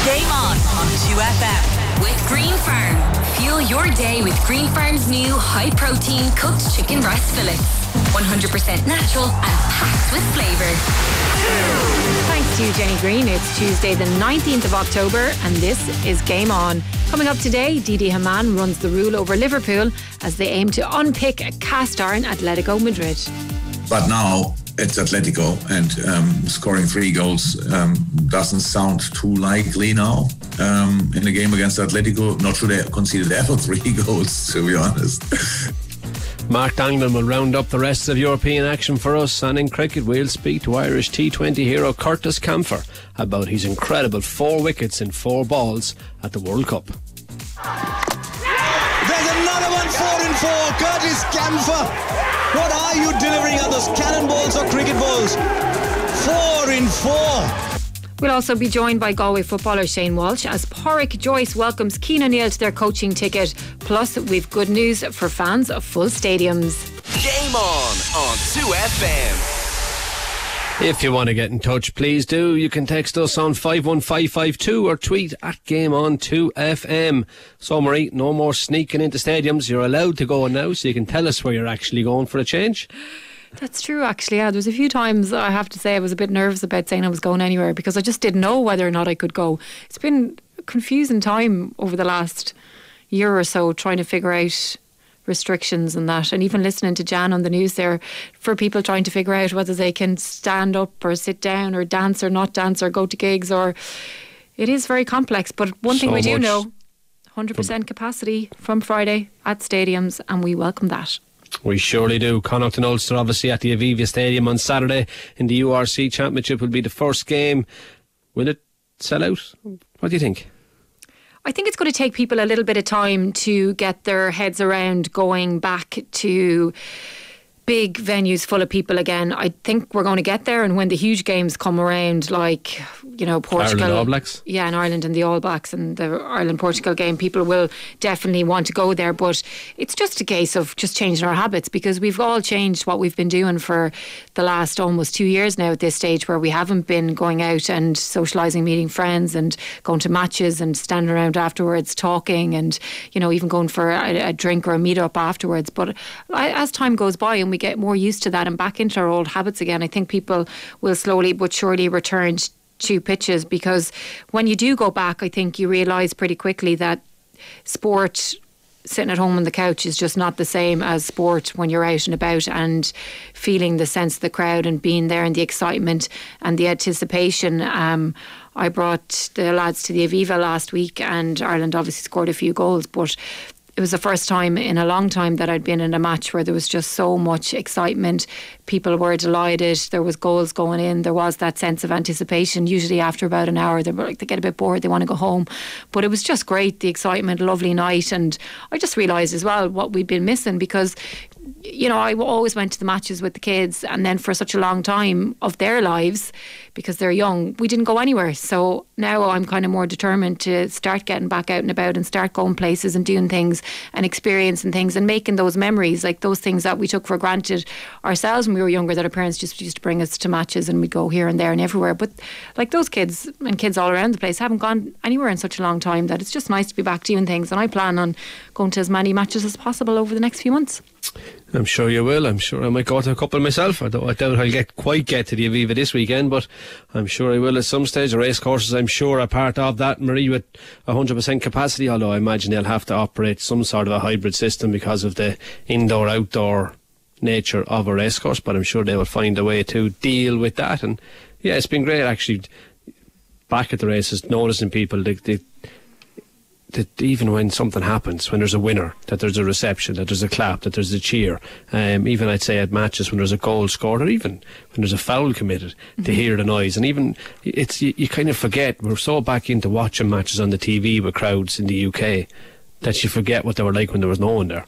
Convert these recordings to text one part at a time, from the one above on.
Game on 2FM with Green Farm. Fuel your day with Green Farm's new high-protein cooked chicken breast fillets. 100% natural and packed with flavour. Thanks to Jenny Green. It's Tuesday the 19th of October and this is Game On. Coming up today, Didi Hamann runs the rule over Liverpool as they aim to unpick a cast-iron Atletico Madrid. But now it's Atletico, and scoring 3 goals doesn't sound too likely now. In a game against Atletico, not sure they conceded ever 3 goals, to be honest. Mark Danglin will round up the rest of European action for us, and in cricket we'll speak to Irish T20 hero Curtis Camphor about his incredible 4 wickets in 4 balls at the World Cup. There's another one, 4 in 4, Curtis Camphor. What are you delivering on those cannonballs or cricket balls? 4 in 4. We'll also be joined by Galway footballer Shane Walsh as Porrick Joyce welcomes Cian O'Neill to their coaching ticket. Plus, we've good news for fans of full stadiums. Game on 2FM. If you want to get in touch, please do. You can text us on 51552 or tweet at Game On 2FM. So, Marie, no more sneaking into stadiums. You're allowed to go now, so you can tell us where you're actually going for a change. That's true, actually. Yeah, there's a few times I have to say I was a bit nervous about saying I was going anywhere because I just didn't know whether or not I could go. It's been a confusing time over the last year or so trying to figure out restrictions and that, and even listening to Jan on the news there for people trying to figure out whether they can stand up or sit down or dance or not dance or go to gigs, or it is very complex. But one thing we do know, 100% capacity from Friday at stadiums, and we welcome that. We surely do. Connacht and Ulster obviously at the Aviva Stadium on Saturday in the URC Championship will be the first game. Will it sell out? What do you think? I think it's going to take people a little bit of time to get their heads around going back to big venues full of people again. I think we're going to get there, and when the huge games come around, like, you know, Portugal, Ireland All Blacks, yeah, and Ireland and the All Blacks and the Ireland-Portugal game, people will definitely want to go there. But it's just a case of just changing our habits, because we've all changed what we've been doing for the last almost 2 years now at this stage, where we haven't been going out and socialising, meeting friends and going to matches and standing around afterwards talking and, you know, even going for a drink or a meet-up afterwards. But as time goes by and we get more used to that and back into our old habits again, I think people will slowly but surely return to pitches, because when you do go back, I think you realise pretty quickly that sport sitting at home on the couch is just not the same as sport when you're out and about and feeling the sense of the crowd and being there and the excitement and the anticipation. I brought the lads to the Aviva last week and Ireland obviously scored a few goals, but it was the first time in a long time that I'd been in a match where there was just so much excitement. People were delighted. There was goals going in. There was that sense of anticipation. Usually after about an hour, they get a bit bored. They want to go home. But it was just great, the excitement, lovely night. And I just realised as well what we'd been missing, because, you know, I always went to the matches with the kids, and then for such a long time of their lives, because they're young, we didn't go anywhere. So now I'm kind of more determined to start getting back out and about and start going places and doing things and experiencing things and making those memories, like those things that we took for granted ourselves when we were younger, that our parents just used to bring us to matches and we'd go here and there and everywhere. But like those kids and kids all around the place haven't gone anywhere in such a long time that it's just nice to be back doing things, and I plan on going to as many matches as possible over the next few months. I'm sure you will. I'm sure I might go to a couple myself. I doubt I'll quite get to the Aviva this weekend, but I'm sure I will at some stage. The race courses, I'm sure, are part of that, Marie, with 100% capacity, although I imagine they'll have to operate some sort of a hybrid system because of the indoor-outdoor nature of a race course, but I'm sure they will find a way to deal with that. And yeah, it's been great actually back at the races, noticing people that even when something happens, when there's a winner, that there's a reception, that there's a clap, that there's a cheer. Even I'd say at matches when there's a goal scored, or even when there's a foul committed, to hear the noise. And even it's you kind of forget, we're so back into watching matches on the TV with crowds in the UK that you forget what they were like when there was no one there.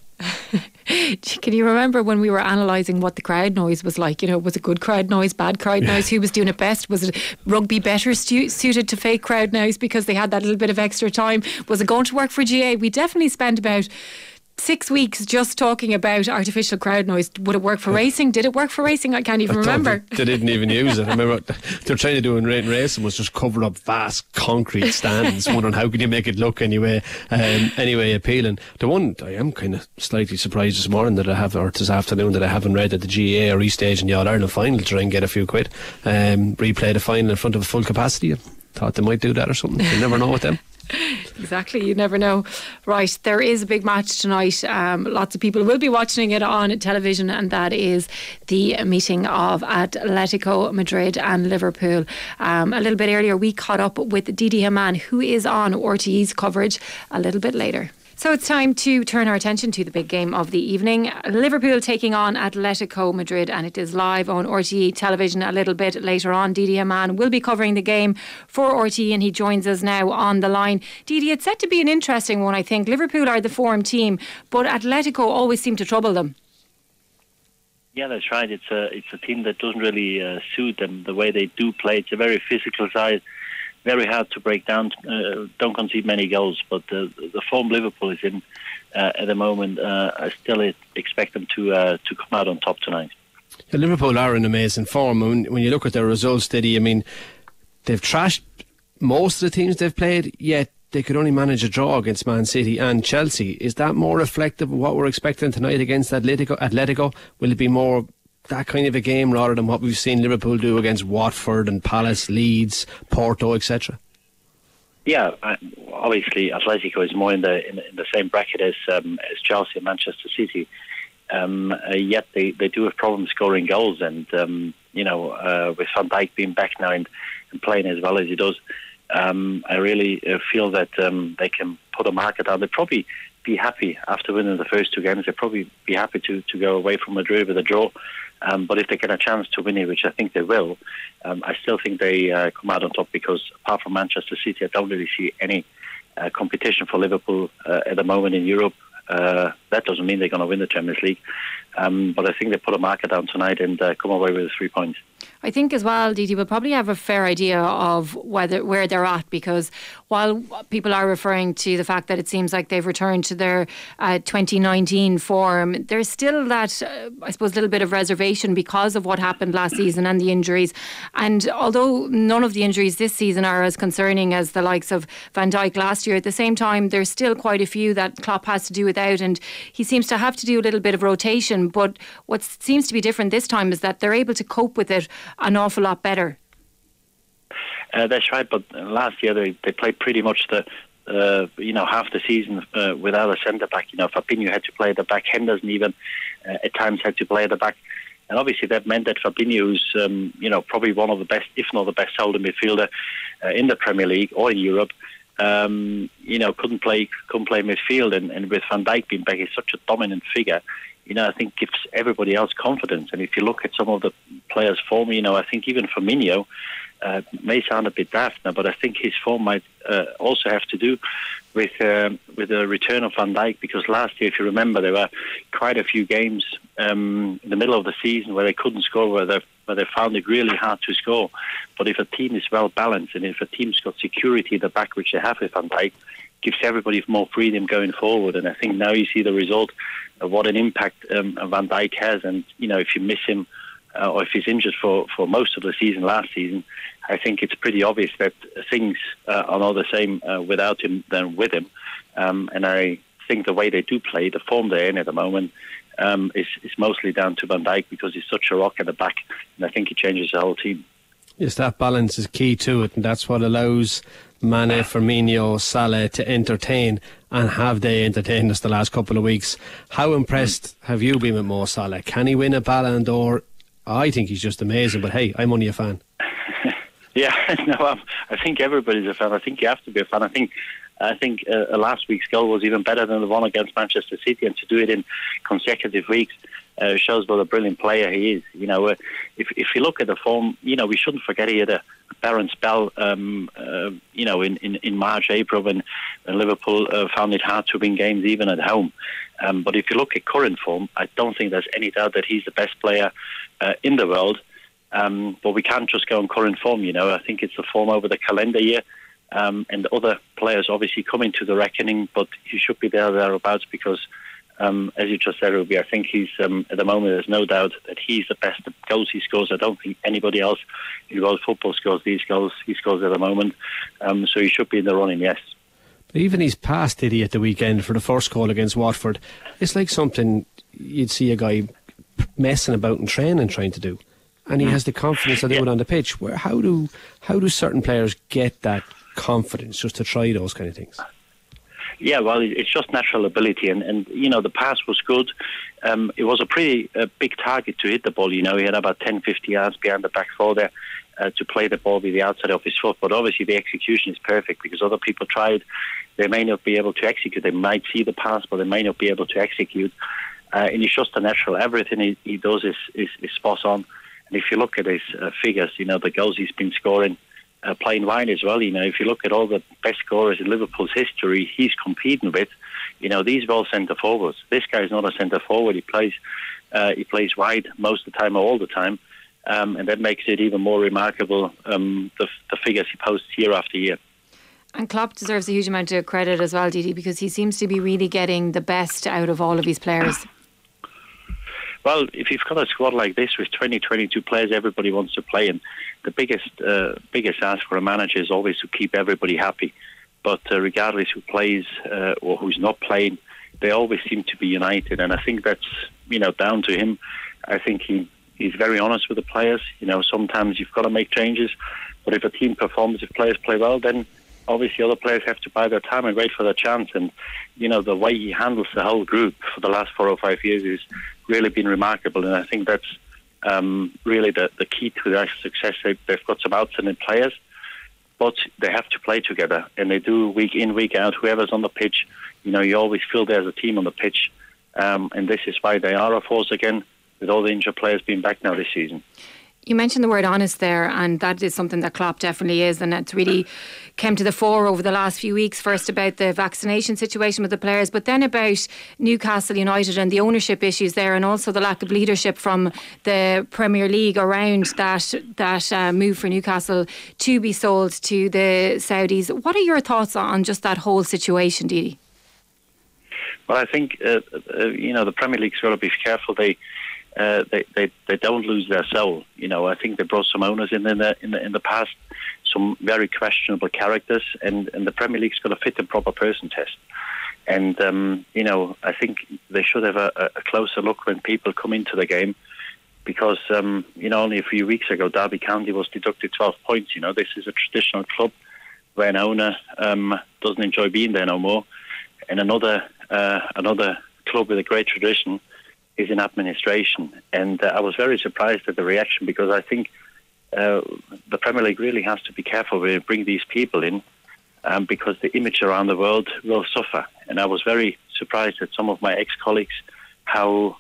Can you remember when we were analysing what the crowd noise was like? You know, was it good crowd noise, bad crowd noise? Who was doing it best? Was it rugby better suited to fake crowd noise because they had that little bit of extra time? Was it going to work for GA? We definitely spent about 6 weeks just talking about artificial crowd noise. Would it work for racing? Did it work for racing? I can't even remember. They didn't even use it. I remember they were trying to do in racing was just cover up vast concrete stands, wondering how could you make it look anyway appealing. The one I am kind of slightly surprised this morning this afternoon that I haven't read that the GAA are restaging the All-Ireland final to try and get a few quid. Replay the final in front of full capacity. I thought they might do that or something. You never know with them. Exactly, you never know. Right, there is a big match tonight. Lots of people will be watching it on television, and that is the meeting of Atletico Madrid and Liverpool. A little bit earlier we caught up with Didi Hamann, who is on RTE's coverage a little bit later. So it's time to turn our attention to the big game of the evening. Liverpool taking on Atletico Madrid, and it is live on RTE television a little bit later on. Didi Hamann will be covering the game for RTE, and he joins us now on the line. Didi, it's set to be an interesting one, I think. Liverpool are the form team, but Atletico always seem to trouble them. Yeah, that's right. It's a team that doesn't really suit them the way they do play. It's a very physical side. Very hard to break down, don't concede many goals, but the form Liverpool is in at the moment, I still expect them to come out on top tonight. Yeah, Liverpool are in amazing form. When you look at their results, Diddy, I mean, they've trashed most of the teams they've played, yet they could only manage a draw against Man City and Chelsea. Is that more reflective of what we're expecting tonight against Atletico? Will it be more that kind of a game rather than what we've seen Liverpool do against Watford and Palace, Leeds, Porto, etc.? Yeah, obviously Atletico is more in the same bracket as Chelsea and Manchester City. Yet they do have problems scoring goals, and with Van Dijk being back now and playing as well as he does, I really feel that they can put a marker down. They'll probably be happy after winning the first two games. They'll probably be happy to go away from Madrid with a draw. But if they get a chance to win it, which I think they will, I still think they come out on top, because apart from Manchester City, I don't really see any competition for Liverpool at the moment in Europe. That doesn't mean they're going to win the Champions League. But I think they put a marker down tonight and come away with 3 points. I think as well, Didi, we'll probably have a fair idea of where they're at, because while people are referring to the fact that it seems like they've returned to their 2019 form, there's still that, I suppose, little bit of reservation because of what happened last season and the injuries. And although none of the injuries this season are as concerning as the likes of Van Dijk last year, at the same time, there's still quite a few that Klopp has to do without, and he seems to have to do a little bit of rotation. But what seems to be different this time is that they're able to cope with it an awful lot better. That's right, but last year they played pretty much the half the season without a centre back. Fabinho had to play at the back. Henderson even at times had to play at the back, and obviously that meant that Fabinho, who's probably one of the best, if not the best, holding midfielder in the Premier League or in Europe, couldn't play midfield, and with Van Dijk being back, he's such a dominant figure. I think gives everybody else confidence. And if you look at some of the players' form, I think even Firmino may sound a bit daft now, but I think his form might also have to do with the return of Van Dijk, because last year, if you remember, there were quite a few games in the middle of the season where they couldn't score, where they found it really hard to score. But if a team is well balanced, and if a team's got security at the back, which they have with Van Dijk, gives everybody more freedom going forward. And I think now you see the result of what an impact Van Dijk has. And, if you miss him or if he's injured for most of the season last season, I think it's pretty obvious that things are not the same without him than with him. And I think the way they do play, the form they're in at the moment, is mostly down to Van Dijk, because he's such a rock at the back. And I think it changes the whole team. Yes, that balance is key to it, and that's what allows Mane, Firmino, Salah to entertain, and have they entertained us the last couple of weeks. How impressed have you been with Mo Salah? Can he win a Ballon d'Or? I think he's just amazing, but hey, I'm only a fan. Yeah, no, I think everybody's a fan. I think you have to be a fan. I think last week's goal was even better than the one against Manchester City, and to do it in consecutive weeks shows what a brilliant player he is. If you look at the form, we shouldn't forget he had a barren spell, in March, April, when Liverpool found it hard to win games even at home. But if you look at current form, I don't think there's any doubt that he's the best player in the world. But we can't just go on current form. I think it's the form over the calendar year. And other players obviously come into the reckoning, but he should be thereabouts, because As you just said, Ruby, I think he's at the moment. There's no doubt that he's the best at goals he scores. I don't think anybody else in world football scores these goals he scores at the moment. So he should be in the running, yes. Even his pass, did he, at the weekend for the first goal against Watford? It's like something you'd see a guy messing about in training trying to do, and he has the confidence to do it on the pitch. How do certain players get that confidence just to try those kind of things? Yeah, well, it's just natural ability, and the pass was good. It was a pretty big target to hit the ball. He had about 10-50 yards behind the back four there to play the ball with the outside of his foot. But obviously the execution is perfect because other people tried. They may not be able to execute. They might see the pass, but they may not be able to execute. And it's just a natural. Everything he does is spot on. And if you look at his figures, the goals he's been scoring, playing wide as well. If you look at all the best scorers in Liverpool's history, he's competing with. These are all centre forwards. This guy's not a centre forward. He plays wide most of the time or all the time, and that makes it even more remarkable. The figures he posts year after year. And Klopp deserves a huge amount of credit as well, Didi, because he seems to be really getting the best out of all of his players. Well, if you've got a squad like this with 22 players, everybody wants to play, and the biggest ask for a manager is always to keep everybody happy. But regardless who plays or who's not playing, they always seem to be united, and I think that's down to him. I think he's very honest with the players. Sometimes you've got to make changes, but if a team performs, if players play well, then obviously other players have to buy their time and wait for their chance. And the way he handles the whole group for the last 4 or 5 years has really been remarkable, and I think that's really the key to their success. They've got some outstanding players, but they have to play together, and they do week in, week out. Whoever's on the pitch, you always feel there's a team on the pitch, and this is why they are a force again, with all the injured players being back now this season. You mentioned the word honest there, and that is something that Klopp definitely is, and it's really came to the fore over the last few weeks. First about the vaccination situation with the players, but then about Newcastle United and the ownership issues there, and also the lack of leadership from the Premier League around that move for Newcastle to be sold to the Saudis. What are your thoughts on just that whole situation, Didi? Well, I think the Premier League's got to be careful. They don't lose their soul. I think they brought some owners in the past, some very questionable characters, and the Premier League's got to fit the proper person test. And I think they should have a closer look when people come into the game, because only a few weeks ago Derby County was deducted 12 points. This is a traditional club where an owner doesn't enjoy being there no more, and another club with a great tradition is in administration. And I was very surprised at the reaction, because I think the Premier League really has to be careful when you bring these people in, because the image around the world will suffer. And I was very surprised at some of my ex-colleagues, how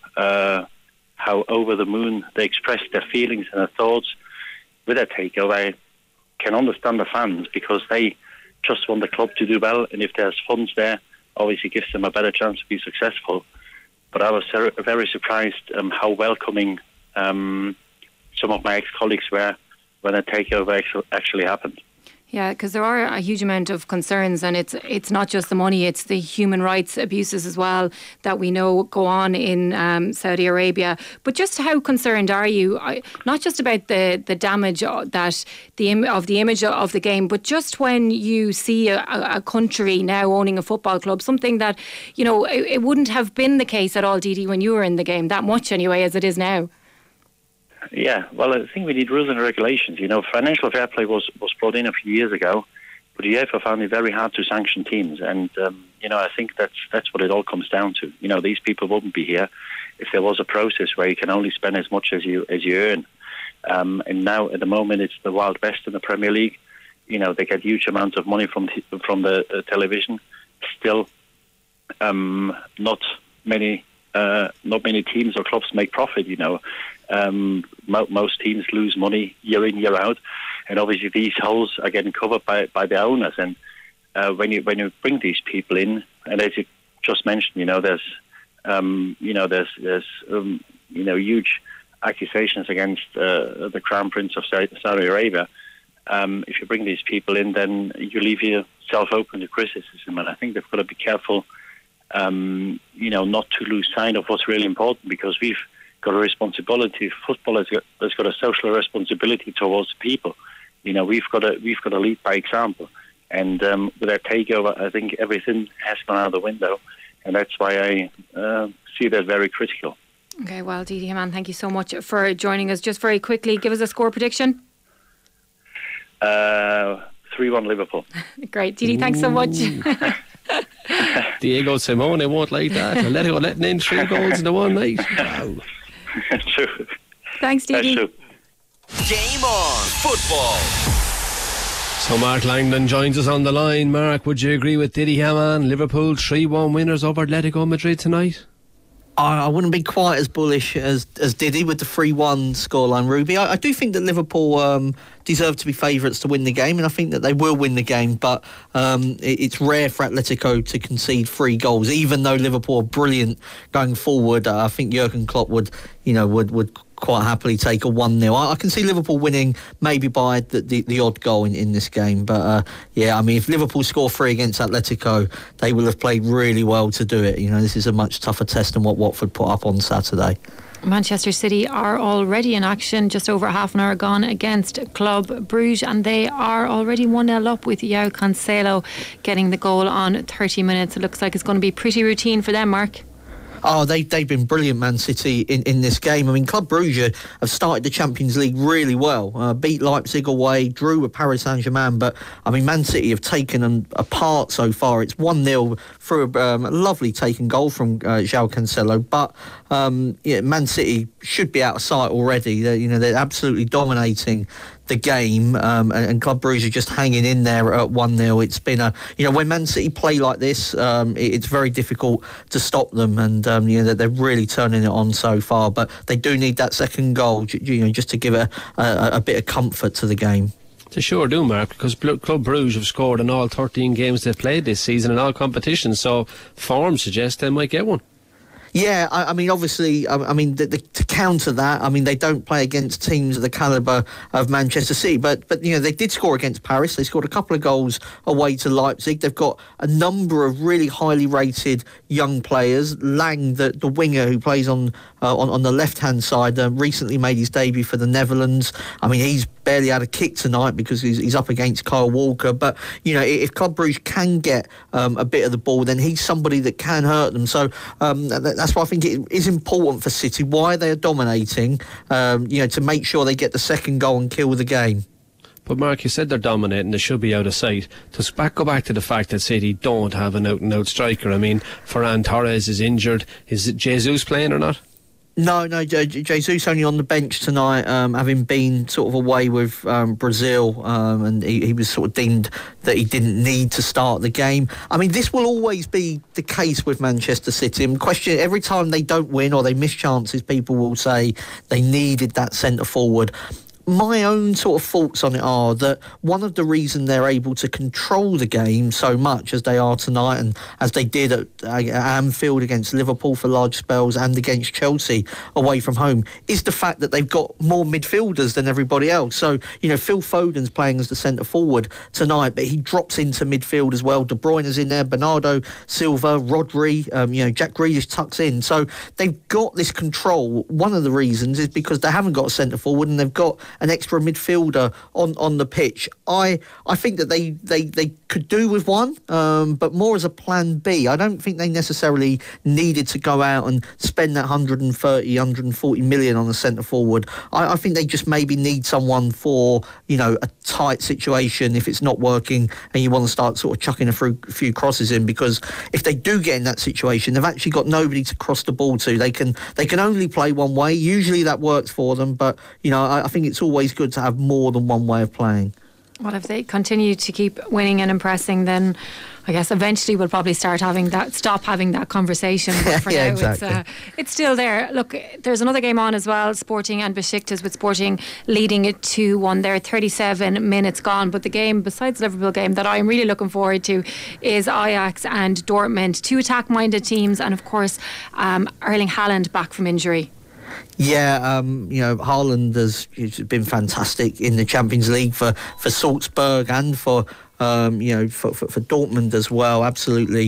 over the moon they expressed their feelings and their thoughts with a takeover. I can understand the fans, because they just want the club to do well, and if there's funds there, obviously gives them a better chance to be successful. But I was very surprised how welcoming some of my ex-colleagues were when a takeover actually happened. Yeah, because there are a huge amount of concerns, and it's not just the money, it's the human rights abuses as well that we know go on in Saudi Arabia. But just how concerned are you, not just about the damage that the image of the game, but just when you see a country now owning a football club, something that, it wouldn't have been the case at all, Didi, when you were in the game, that much anyway, as it is now. Yeah, well, I think we need rules and regulations. Financial fair play was brought in a few years ago, but UEFA found it very hard to sanction teams, and I think that's what it all comes down to. These people wouldn't be here if there was a process where you can only spend as much as you earn. And now, at the moment, it's the Wild West in the Premier League. They get huge amounts of money from the television. Still, not many teams or clubs make profit. Most teams lose money year in, year out, and obviously these holes are getting covered by the owners. And when you bring these people in, and as you just mentioned, there's huge accusations against the Crown Prince of Saudi Arabia. If you bring these people in, then you leave yourself open to criticism, and I think they've got to be careful not to lose sight of what's really important, because we've got a responsibility. Football has got a social responsibility towards the people. We've got to lead by example. And with that takeover, I think everything has gone out the window, and that's why I see that very critical. Okay, well, Didi Hamann, thank you so much for joining us. Just very quickly, give us a score prediction. 3-1 Liverpool. Great, Didi, thanks so much. Diego Simeone won't like that. I'll let him letting in 3 goals in the one night. Wow. True. Thanks, Didi. Game on football. So Mark Langdon joins us on the line. Mark, would you agree with Didi Hamann? Liverpool 3-1 winners over Atletico Madrid tonight? I wouldn't be quite as bullish as Didi with the 3-1 scoreline, Ruby. I do think that Liverpool deserve to be favourites to win the game, and I think that they will win the game, but it's rare for Atletico to concede 3 goals. Even though Liverpool are brilliant going forward, I think Jurgen Klopp would quite happily take a 1-0. I can see Liverpool winning maybe by the odd goal in this game. But if Liverpool score 3 against Atletico, they will have played really well to do it. This is a much tougher test than what Watford put up on Saturday. Manchester City are already in action, just over half an hour gone, against Club Bruges, and they are already 1-0 up with João Cancelo getting the goal on 30 minutes. It looks like it's going to be pretty routine for them, Mark. Oh, they've been brilliant, Man City, in this game. I mean, Club Brugge have started the Champions League really well. Beat Leipzig away, drew with Paris Saint-Germain, but, I mean, Man City have taken them apart so far. It's 1-0 through a lovely taken goal from João Cancelo, but Man City should be out of sight already. They're absolutely dominating the game, and Club Brugge are just hanging in there at 1-0. It's been when Man City play like this, it's very difficult to stop them, and they're really turning it on so far. But they do need that second goal, just to give a bit of comfort to the game. They sure do, Mark, because Club Brugge have scored in all 13 games they've played this season in all competitions, so form suggests they might get one. Yeah, I mean, obviously, to counter that, they don't play against teams of the calibre of Manchester City, but they did score against Paris. They scored a couple of goals away to Leipzig. They've got a number of really highly rated young players. Lang, the winger who plays on the left-hand side, recently made his debut for the Netherlands. I mean, he's barely had a kick tonight because he's up against Kyle Walker. But, if Club Brugge can get a bit of the ball, then he's somebody that can hurt them. So that's why I think it is important for City, why they are dominating, to make sure they get the second goal and kill the game. But Mark, you said they're dominating, they should be out of sight. To go back to the fact that City don't have an out-and-out striker. I mean, Ferran Torres is injured. Is Jesus playing or not? No, Jesus only on the bench tonight, having been sort of away with Brazil, and he was sort of deemed that he didn't need to start the game. I mean, this will always be the case with Manchester City. And question, every time they don't win or they miss chances, people will say they needed that centre forward. My own sort of thoughts on it are that one of the reasons they're able to control the game so much as they are tonight, and as they did at Anfield against Liverpool for large spells and against Chelsea away from home, is the fact that they've got more midfielders than everybody else. So, Phil Foden's playing as the centre forward tonight, but he drops into midfield as well. De Bruyne is in there, Bernardo Silva, Rodri, Jack Grealish tucks in. So they've got this control. One of the reasons is because they haven't got a centre forward and they've got an extra midfielder on the pitch. I think that they could do with one, but more as a plan B. I don't think they necessarily needed to go out and spend that 140 million on a centre forward. I think they just maybe need someone for a tight situation if it's not working and you want to start sort of chucking a few crosses in, because if they do get in that situation, they've actually got nobody to cross the ball to. They can only play one way. Usually that works for them, but I think it's always good to have more than one way of playing. Well, if they continue to keep winning and impressing, then I guess eventually we'll probably stop having that conversation. But for now, exactly. It's still there. Look, there's another game on as well, Sporting and Besiktas, with Sporting leading it 2-1 there, 37 minutes gone. But the game, besides the Liverpool game, that I'm really looking forward to is Ajax and Dortmund, 2 attack-minded teams, and of course Erling Haaland back from injury. Yeah, Haaland has been fantastic in the Champions League for Salzburg and for Dortmund as well. Absolutely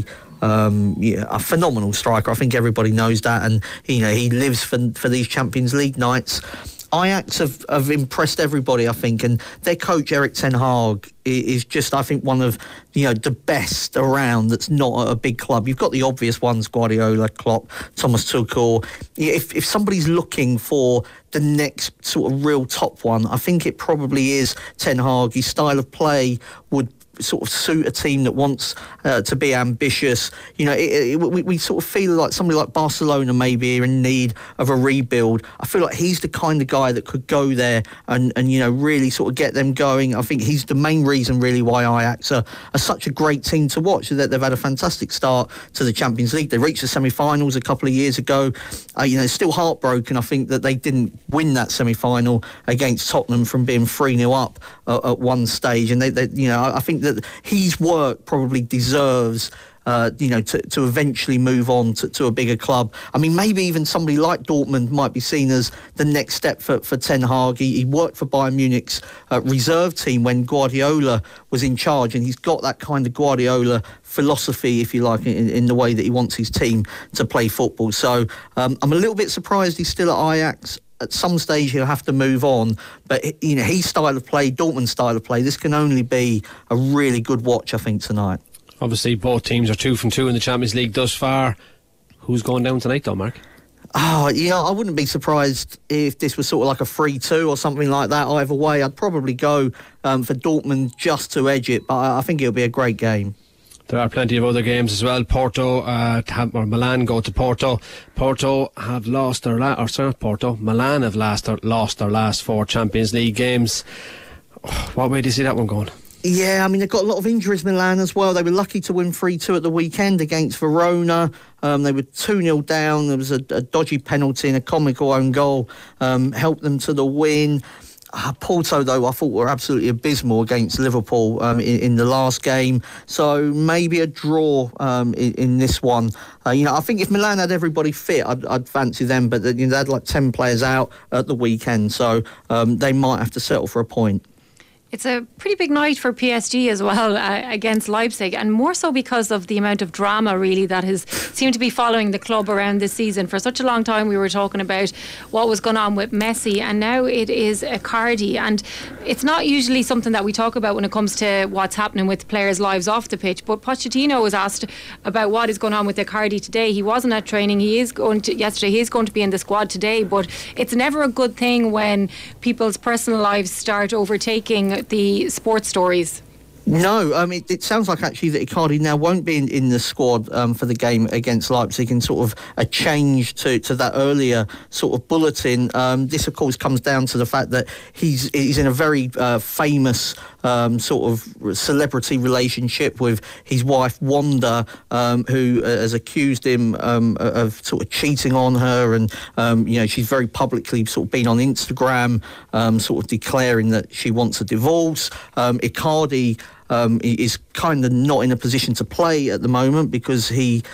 a phenomenal striker. I think everybody knows that, and he lives for these Champions League nights. Ajax have impressed everybody, I think, and their coach Erik ten Hag is just, I think, one of the best around that's not at a big club. You've got the obvious ones: Guardiola, Klopp, Thomas Tuchel. If somebody's looking for the next sort of real top one, I think it probably is ten Hag. His style of play would sort of suit a team that wants to be ambitious. We sort of feel like somebody like Barcelona maybe are in need of a rebuild. I feel like he's the kind of guy that could go there and really sort of get them going. I think he's the main reason really why Ajax are such a great team to watch. That they've had a fantastic start to the Champions League. They reached the semi-finals a couple of years ago. Still heartbroken, I think, that they didn't win that semi-final against Tottenham from being 3-0 up at one stage. And I think that his work probably deserves to eventually move on to a bigger club. I mean, maybe even somebody like Dortmund might be seen as the next step for Ten Hag. He worked for Bayern Munich's reserve team when Guardiola was in charge, and he's got that kind of Guardiola philosophy, if you like, in the way that he wants his team to play football. So I'm a little bit surprised he's still at Ajax. At some stage he'll have to move on, but his style of play, Dortmund's style of play, this can only be a really good watch, I think, tonight. Obviously both teams are 2 from 2 in the Champions League thus far. Who's going down tonight though, Mark? I wouldn't be surprised if this was sort of like a 3-2 or something like that. Either way, I'd probably go for Dortmund just to edge it, but I think it'll be a great game. There are plenty of other games as well. Milan go to Porto. Porto have lost their Milan have lost their last 4 Champions League games. What way do you see that one going? Yeah, I mean, they've got a lot of injuries, Milan, as well. They were lucky to win 3-2 at the weekend against Verona. They were 2-0 down. There was a dodgy penalty and a comical own goal helped them to the win. Porto, though, I thought were absolutely abysmal against Liverpool in the last game. So maybe a draw in this one. I think if Milan had everybody fit, I'd fancy them. But they had like 10 players out at the weekend, so they might have to settle for a point. It's a pretty big night for PSG as well against Leipzig, and more so because of the amount of drama really that has seemed to be following the club around this season. For such a long time we were talking about what was going on with Messi, and now it is Icardi, and it's not usually something that we talk about when it comes to what's happening with players' lives off the pitch, but Pochettino was asked about what is going on with Icardi today. He wasn't at training. He is going to be in the squad today, but it's never a good thing when people's personal lives start overtaking the sports stories. No, it sounds like actually that Icardi now won't be in the squad for the game against Leipzig, and sort of a change to that earlier sort of bulletin. This, of course, comes down to the fact that he's in a very famous sort of celebrity relationship with his wife Wanda, who has accused him of sort of cheating on her, and she's very publicly sort of been on Instagram sort of declaring that she wants a divorce. Icardi is kind of not in a position to play at the moment because he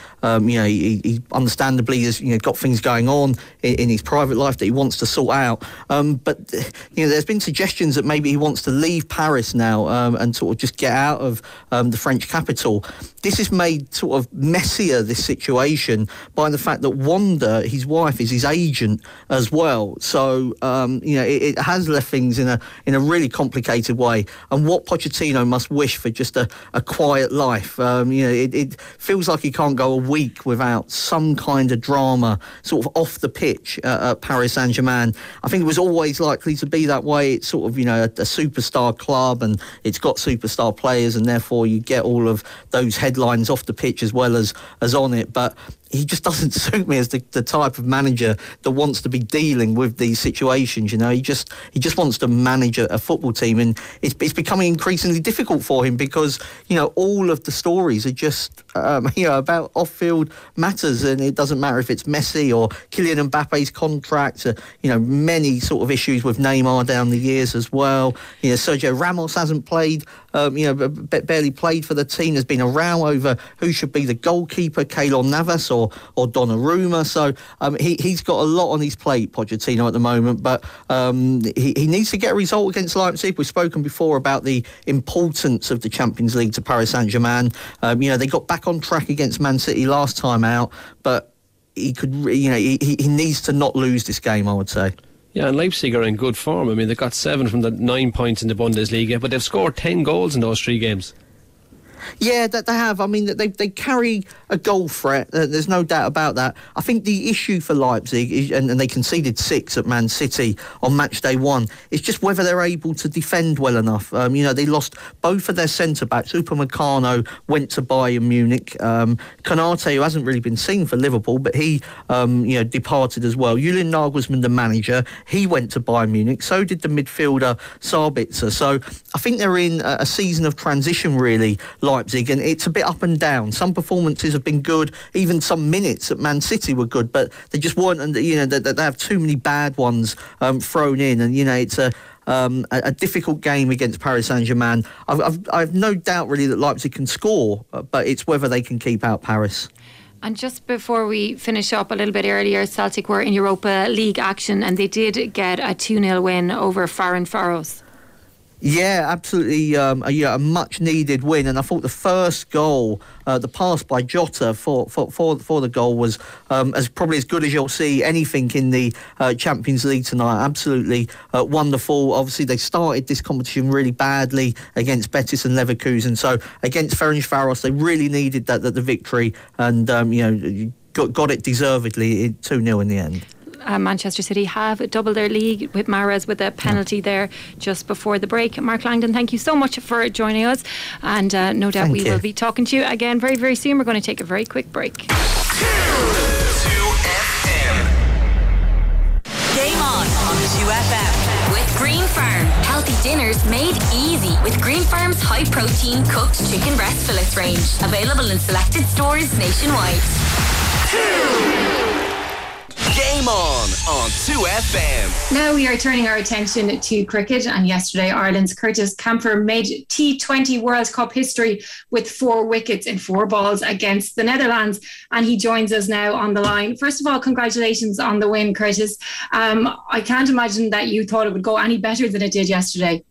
understandably has got things going on in his private life that he wants to sort out. But there's been suggestions that maybe he wants to leave Paris now and sort of just get out of the French capital. This is made sort of messier, this situation, by the fact that Wanda, his wife, is his agent as well. So it has left things in a really complicated way. And what Pochettino must wish for just a quiet life. It feels like he can't go a week without some kind of drama sort of off the pitch at Paris Saint-Germain. I think it was always likely to be that way. It's sort of a superstar club, and it's got superstar players, and therefore you get all of those headlines off the pitch as well as on it. But he just doesn't suit me as the type of manager that wants to be dealing with these situations. He just wants to manage a football team, and it's becoming increasingly difficult for him because all of the stories are just about off-field matters, and it doesn't matter if it's Messi or Kylian Mbappe's contract. Many sort of issues with Neymar down the years as well. Sergio Ramos hasn't played. Barely played for the team. There's been a row over who should be the goalkeeper, Keylor Navas or Donnarumma. So he's got a lot on his plate, Pochettino, at the moment. But he needs to get a result against Leipzig. We've spoken before about the importance of the Champions League to Paris Saint-Germain. They got back on track against Man City last time out, but he could, he needs to not lose this game, I would say. Yeah, and Leipzig are in good form. I mean, they got 7 from the 9 points in the Bundesliga, but they've scored 10 goals in those 3 games. Yeah, that they have. I mean, they carry a goal threat. There's no doubt about that. I think the issue for Leipzig is, and they conceded 6 at Man City on match day 1, is just whether they're able to defend well enough. They lost both of their centre backs. Upamecano went to Bayern Munich. Konate, who hasn't really been seen for Liverpool, but he departed as well. Julian Nagelsmann, the manager, he went to Bayern Munich. So did the midfielder Sabitzer. So I think they're in a season of transition, really, Leipzig, and it's a bit up and down. Some performances have been good, even some minutes at Man City were good, but they just weren't, and they have too many bad ones thrown in, and it's a difficult game against Paris Saint-Germain. I've no doubt really that Leipzig can score, but it's whether they can keep out Paris. And just before we finish up a little bit earlier, Celtic were in Europa League action and they did get a 2-0 win over Ferencváros. Yeah, absolutely. A much needed win, and I thought the first goal, the pass by Jota for the goal was as probably as good as you'll see anything in the Champions League tonight. Absolutely wonderful. Obviously, they started this competition really badly against Betis and Leverkusen, so against Ferencváros they really needed the victory, and got it deservedly 2-0 in the end. Manchester City have doubled their lead with Mahrez with a penalty there just before the break. Mark Langdon, thank you so much for joining us, and no doubt we will be talking to you again very, very soon. We're going to take a very quick break. 2 FM. Game on 2FM with Green Farm. Healthy dinners made easy with Green Farm's high protein cooked chicken breast fillets range. Available in selected stores nationwide. Game on 2FM. Now we are turning our attention to cricket, and yesterday Ireland's Curtis Campher made T20 World Cup history with 4 wickets in 4 balls against the Netherlands, and he joins us now on the line. First of all, congratulations on the win, Curtis. I can't imagine that you thought it would go any better than it did yesterday.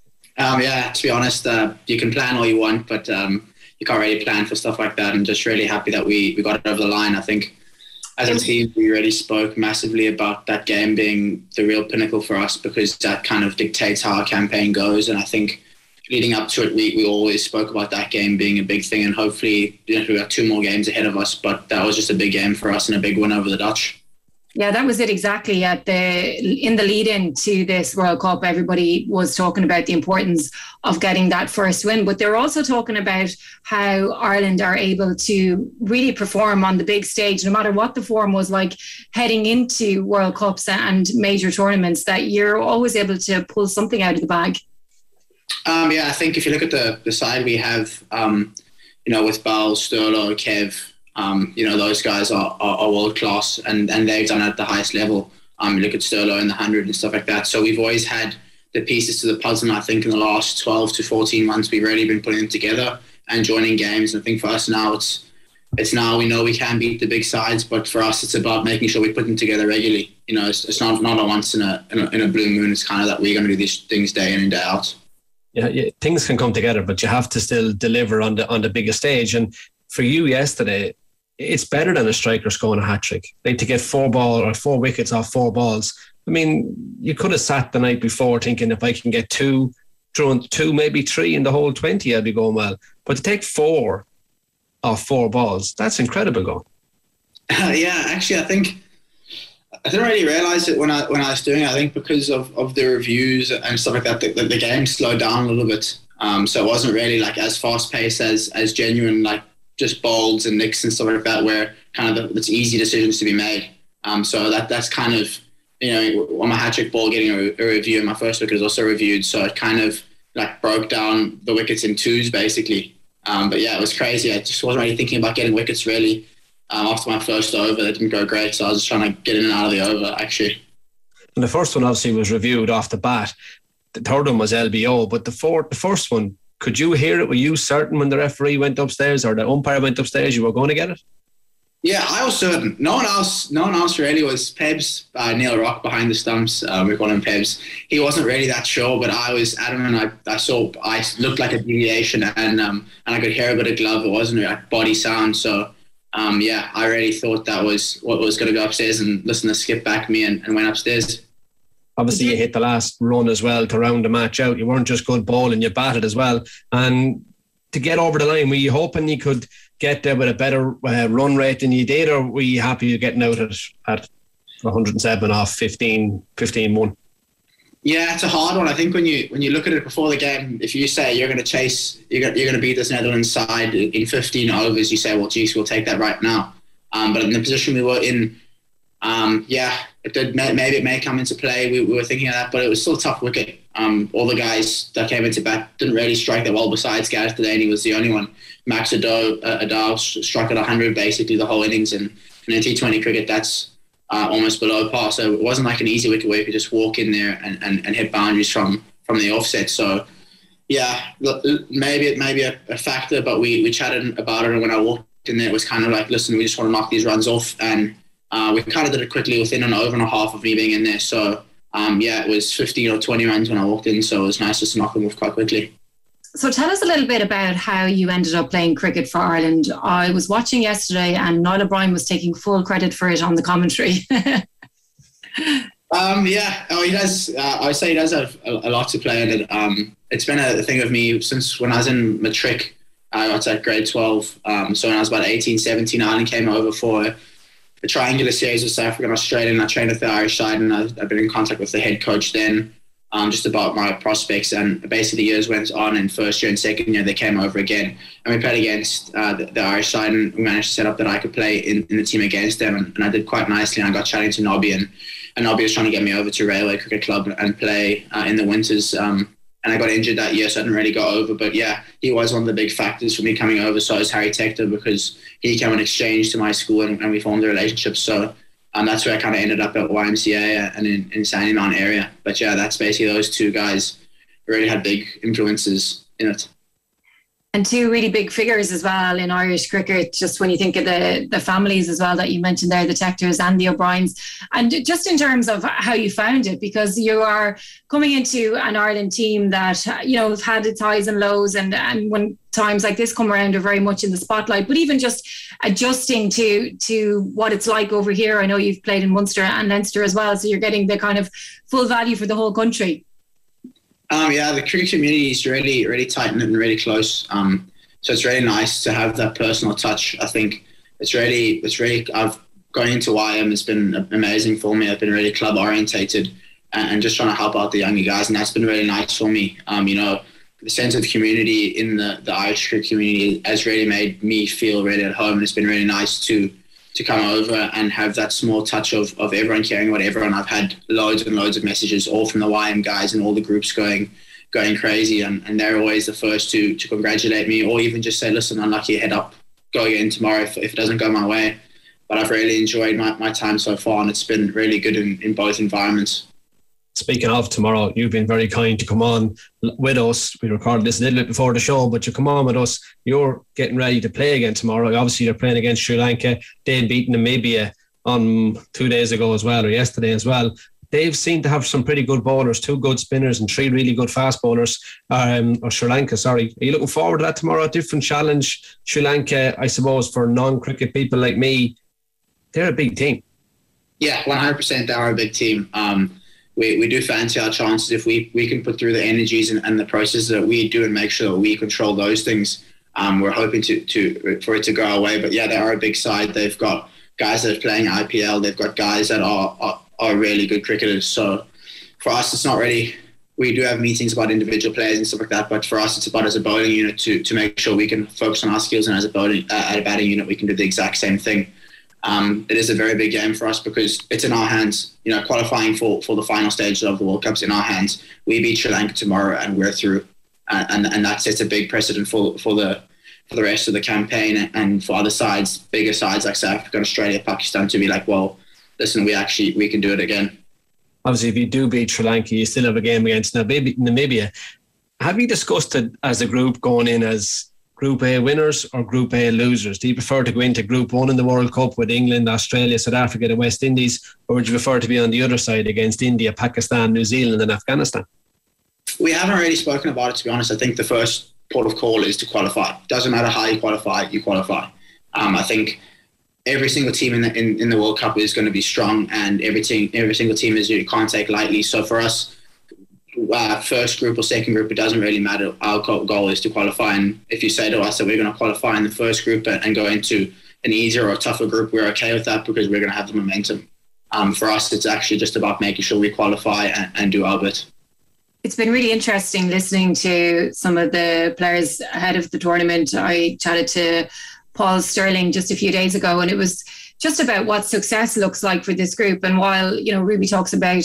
Yeah, to be honest, you can plan all you want, but you can't really plan for stuff like that. I'm just really happy that we got it over the line. I think as a team, we really spoke massively about that game being the real pinnacle for us, because that kind of dictates how our campaign goes. And I think leading up to it, we always spoke about that game being a big thing. And hopefully, we've got 2 more games ahead of us. But that was just a big game for us and a big win over the Dutch. Yeah, that was it exactly. In the lead-in to this World Cup, everybody was talking about the importance of getting that first win, but they're also talking about how Ireland are able to really perform on the big stage, no matter what the form was like heading into World Cups and major tournaments, that you're always able to pull something out of the bag. Yeah, I think if you look at the side we have, with Bal, Sterlo, Kev, those guys are world class, and they've done it at the highest level. Look at Sterlo in the 100 and stuff like that. So we've always had the pieces to the puzzle, and I think in the last 12 to 14 months we've really been putting them together and joining games. And I think for us now it's now we know we can beat the big sides, but for us it's about making sure we put them together regularly. It's not a once in a blue moon. It's kind of that we're going to do these things day in and day out. Yeah, things can come together, but you have to still deliver on the biggest stage. And for you yesterday, it's better than a striker scoring a hat-trick. Like, to get 4 wickets off 4 balls. I mean, you could have sat the night before thinking if I can get 2, maybe 3 in the whole 20, I'll be going well. But to take 4 off 4 balls, that's incredible going. Yeah, actually, I think I didn't really realise it when I was doing it. I think because of the reviews and stuff like that, the game slowed down a little bit. So it wasn't really like as fast-paced as genuine, like just bowls and nicks and stuff like that, where kind of it's easy decisions to be made. So that's kind of, on my hat-trick ball, getting a review, and my first wicket was also reviewed. So it kind of like broke down the wickets in 2s basically. But yeah, it was crazy. I just wasn't really thinking about getting wickets really. After my first over, that didn't go great. So I was just trying to get in and out of the over actually. And the first one obviously was reviewed off the bat. The third one was LBO, but the first one, could you hear it? Were you certain when the referee went upstairs or the umpire went upstairs you were going to get it? Yeah, I was certain. No one else really was. Pebs, Neil Rock behind the stumps. We call him Pebs. He wasn't really that sure, but I was adamant. I saw I looked like a deviation, and I could hear a bit of glove. It wasn't like body sound. So yeah, I really thought that was what was going to go upstairs, and listen to Skip back me and went upstairs. Obviously, you hit the last run as well to round the match out. You weren't just good bowling, you batted as well. And to get over the line, were you hoping you could get there with a better run rate than you did, or were you happy with getting out at 107 off 15-1? Yeah, it's a hard one. I think when you look at it before the game, if you say you're going to chase, you're going to beat this Netherlands side in 15 overs, you say, well, geez, we'll take that right now. But in the position we were in, yeah, maybe it may come into play. We were thinking of that, but it was still a tough wicket. All the guys that came into bat didn't really strike that well. Besides Gareth Delaney was the only one. Max Adao struck at 100 basically the whole innings, and in T20 cricket that's almost below par. So it wasn't like an easy wicket where you could just walk in there and hit boundaries from the offset. So yeah, maybe it may be a factor, but we chatted about it, and when I walked in there, it was kind of like, listen, we just want to knock these runs off, and we kind of did it quickly within an over and a half of me being in there. So yeah, it was 15 or 20 runs when I walked in, so it was nice just to knock them off quite quickly. So tell us a little bit about how you ended up playing cricket for Ireland. I was watching yesterday and Niall O'Brien was taking full credit for it on the commentary. Yeah, he does. I would say he does have a lot to play in it. It's been a thing of me since when I was in matric. I got to grade 12. So when I was about 18, 17, Ireland came over for a triangular series with South Africa and Australia, and I trained with the Irish side, and I've been in contact with the head coach then, just about my prospects. And basically the years went on, and first year and second year they came over again, and we played against the Irish side, and we managed to set up that I could play in the team against them, and I did quite nicely. And I got chatting to Nobby, and Nobby was trying to get me over to Railway Cricket Club and play in the winters. And I got injured that year, so I didn't really go over. But yeah, he was one of the big factors for me coming over. So is Harry Tector, because he came on exchange to my school, and we formed a relationship. So that's where I kind of ended up at YMCA and in Sandymount area. But yeah, that's basically those two guys really had big influences in it. And two really big figures as well in Irish cricket, just when you think of the families as well that you mentioned there, the Tectors and the O'Briens. And just in terms of how you found it, because you are coming into an Ireland team that, you know, have had its highs and lows, and when times like this come around are very much in the spotlight, but even just adjusting to what it's like over here. I know you've played in Munster and Leinster as well, so you're getting the kind of full value for the whole country. Yeah, the cricket community is really, really tight and really close. So it's really nice to have that personal touch. I think it's really. Going into YM has been amazing for me. I've been really club orientated and just trying to help out the younger guys, and that's been really nice for me. You know, the sense of community in the Irish cricket community has really made me feel really at home, and it's been really nice to come over and have that small touch of everyone caring about everyone. I've had loads and loads of messages, all from the YM guys and all the groups going crazy, and they're always the first to congratulate me, or even just say, listen, unlucky, head up, go again tomorrow if it doesn't go my way. But I've really enjoyed my time so far, and it's been really good in both environments. Speaking of tomorrow, you've been very kind to come on with us. We recorded this a little bit before the show, but you come on with us. You're getting ready to play again tomorrow. Obviously, you're playing against Sri Lanka. They beat Namibia on 2 days ago as well, or yesterday as well. They've seemed to have some pretty good bowlers, 2 good spinners and 3 really good fast bowlers, or Sri Lanka, sorry. Are you looking forward to that tomorrow? A different challenge. Sri Lanka, I suppose, for non-cricket people like me, they're a big team. Yeah, 100% they are a big team. We do fancy our chances if we can put through the energies and the processes that we do and make sure that we control those things. We're hoping for it to go our way. But yeah, they are a big side. They've got guys that are playing IPL. They've got guys that are really good cricketers. So for us, it's not really. We do have meetings about individual players and stuff like that. But for us, it's about as a bowling unit to make sure we can focus on our skills, and as a batting unit, we can do the exact same thing. It is a very big game for us because it's in our hands. You know, qualifying for the final stage of the World Cup's in our hands. We beat Sri Lanka tomorrow and we're through, and that sets a big precedent for the rest of the campaign, and for other sides, bigger sides like South Africa, Australia, Pakistan, to be like, well, listen, we can do it again. Obviously, if you do beat Sri Lanka, you still have a game against Namibia. Have you discussed it as a group going in as Group A winners or Group A losers? Do you prefer to go into Group 1 in the World Cup with England, Australia, South Africa and West Indies, or would you prefer to be on the other side against India, Pakistan, New Zealand and Afghanistan? We haven't really spoken about it, to be honest. I think the first port of call is to qualify. It doesn't matter how you qualify, you qualify. I think every single team in the World Cup is going to be strong, and every single team you can't take lightly. So for us, first group or second group, it doesn't really matter. Our goal is to qualify, and if you say to us that we're going to qualify in the first group and go into an easier or tougher group, we're okay with that because we're going to have the momentum. For us, it's actually just about making sure we qualify and do our bit. It's been really interesting listening to some of the players ahead of the tournament. I chatted to Paul Sterling just a few days ago, and it was just about what success looks like for this group. And while, Ruby talks about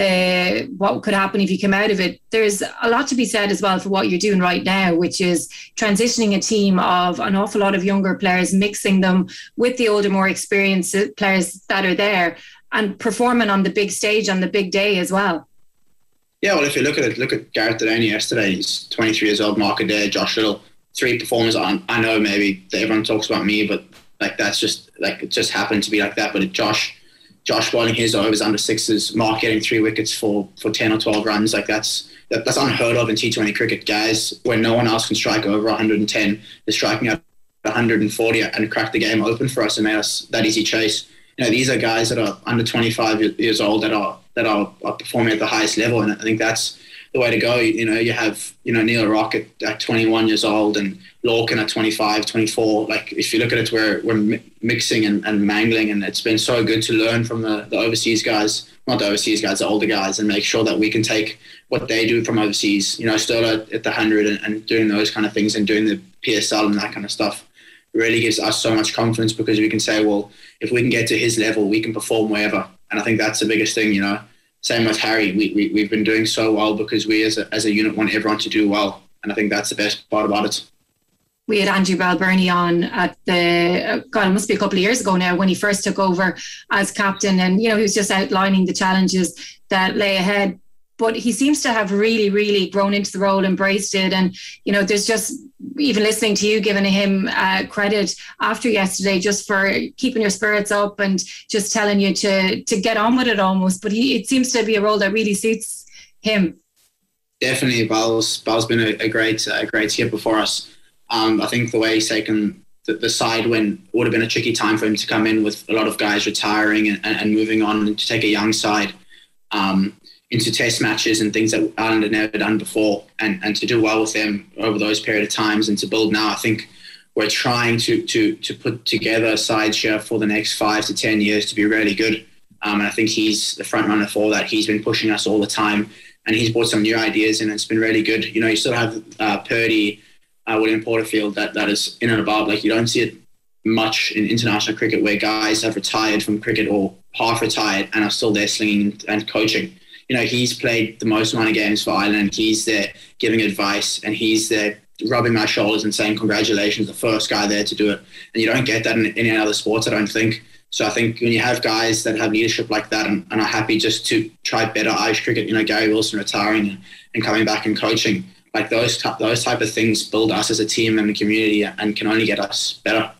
what could happen if you come out of it, there's a lot to be said as well for what you're doing right now, which is transitioning a team of an awful lot of younger players, mixing them with the older, more experienced players that are there, and performing on the big stage on the big day as well. Yeah, well, if you look at Gareth Delaney yesterday, he's 23 years old, Mark Adair, Josh Little, 3 performers. I know maybe everyone talks about me, but that's just it just happened to be like that. But Josh bowling his overs under sixes, Mark getting 3 wickets for 10 or 12 runs, that's unheard of in T20 cricket. Guys, when no one else can strike over 110, they're striking out 140 and cracked the game open for us and made us that easy chase. These are guys that are under 25 years old that are performing at the highest level, and I think that's the way to go. You have Neil Rock at 21 years old and Lorcan at 25, 24. If you look at it, we're mixing and mangling, and it's been so good to learn from the overseas guys, not the overseas guys, the older guys, and make sure that we can take what they do from overseas. Sterler at the 100 and doing those kind of things and doing the PSL and that kind of stuff really gives us so much confidence, because we can say, well, if we can get to his level, we can perform wherever. And I think that's the biggest thing, Same with Harry. We've been doing so well because we as a unit want everyone to do well. And I think that's the best part about it. We had Andrew Balbirnie on at it must be a couple of years ago now, when he first took over as captain. And, he was just outlining the challenges that lay ahead. But he seems to have really, really grown into the role, embraced it. And, there's just, even listening to you, giving him credit after yesterday just for keeping your spirits up and just telling you to get on with it almost. But it seems to be a role that really suits him. Definitely. Bal's been a great skipper for us. I think the way he's taken the side when it would have been a tricky time for him to come in with a lot of guys retiring and moving on, and to take a young side into test matches and things that Ireland had never done before, and to do well with them over those period of times and to build now. I think we're trying to put together a side here for the next 5 to 10 years to be really good. And I think he's the front runner for that. He's been pushing us all the time, and he's brought some new ideas in. It's been really good. You still have Purdy, William Porterfield, that is in and about. You don't see it much in international cricket, where guys have retired from cricket or half retired and are still there slinging and coaching. He's played the most amount of games for Ireland. He's there giving advice, and he's there rubbing my shoulders and saying, congratulations, the first guy there to do it. And you don't get that in any other sports, I don't think. So I think when you have guys that have leadership like that and are happy just to try better Irish cricket, Gary Wilson retiring and coming back and coaching, those type of things build us as a team and a community and can only get us better.